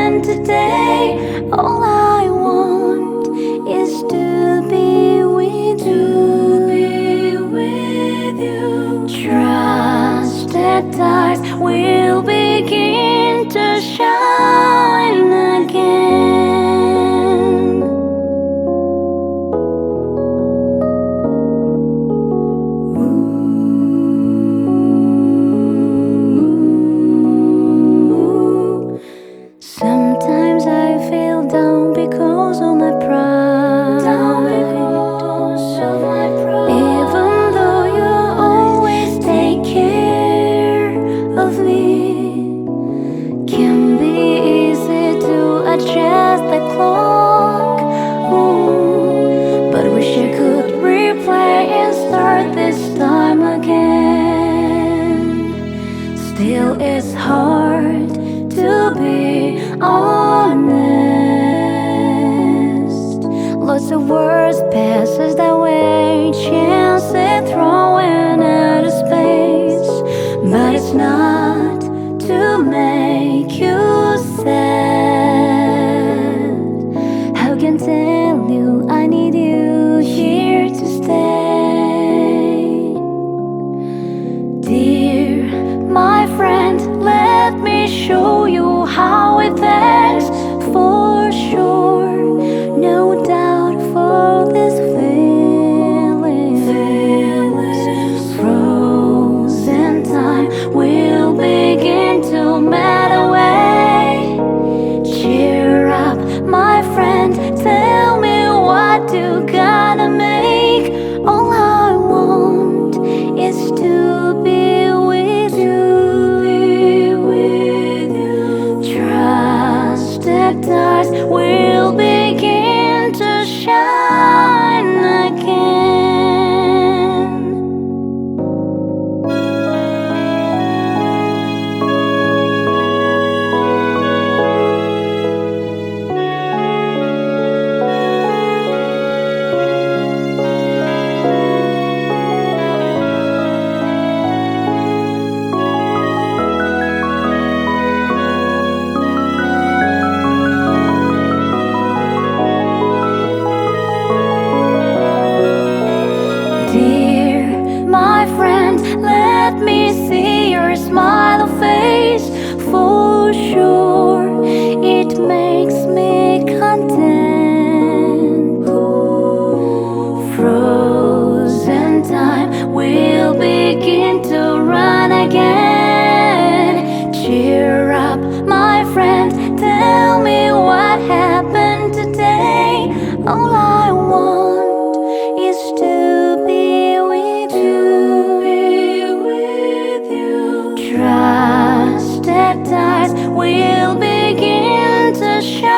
happened today. All I want is to be with you. Trust that stars will begin to shine again. Sometimes I feel down because of my pride. Even though you always take care of me, can be easy to adjust the clock. But wish I could replay and start this time again. Still it's hard to be honest. Lots of words passes that way, chances throwing out of space. But it's not to make you sad. How can tell you I need you here to stay? Dear my friend, let me show you how it ends. For sure, no doubt for this feelings. Frozen time will begin to melt away. Cheer up, my friend, tell me what you gotta make. All I want is to be with you. Trust that stars will begin to shine again. Dear my friend, let me see your smile face. For sure, it makes me content. Frozen time will begin to run again. Cheer up, my friend, tell me what happened today. All I want is to be with you. Trust that stars will begin to shine.